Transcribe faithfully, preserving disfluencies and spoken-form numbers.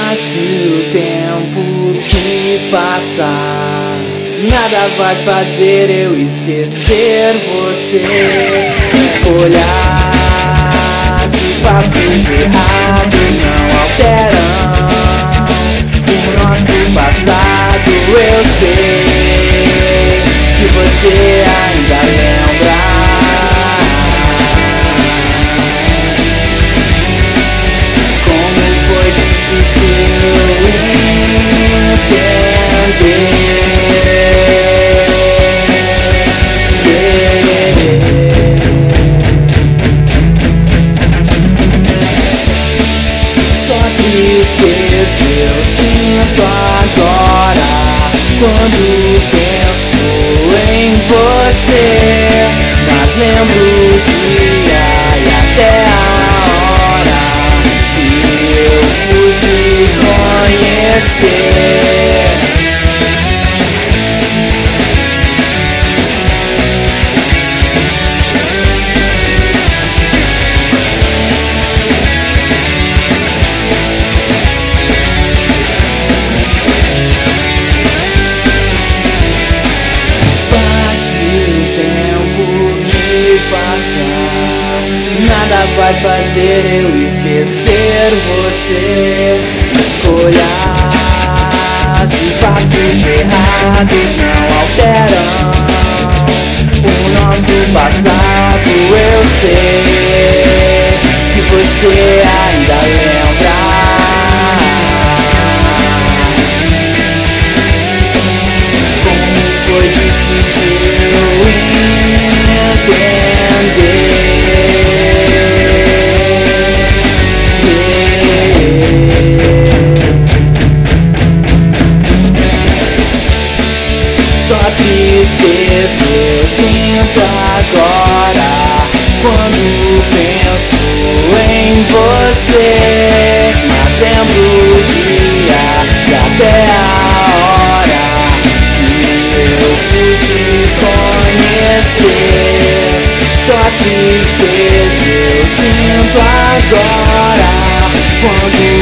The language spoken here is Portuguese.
Passe o tempo que passar, nada vai fazer eu esquecer você. Escolhas e passos errados não alteram o nosso passado. Eu sei que você ainda lembra como foi difícil entender. Tristeza eu sinto agora quando penso em você, mas lembro o dia e até a hora que eu fui te conhecer. Nada vai fazer eu esquecer você. Escolhas e passos errados não alteram o nosso passado. Eu sei que você ainda lembra como foi difícil entender. Só tristeza eu sinto agora quando penso em você, mas lembro o dia e até a hora que eu fui te conhecer. Só tristeza eu sinto agora quando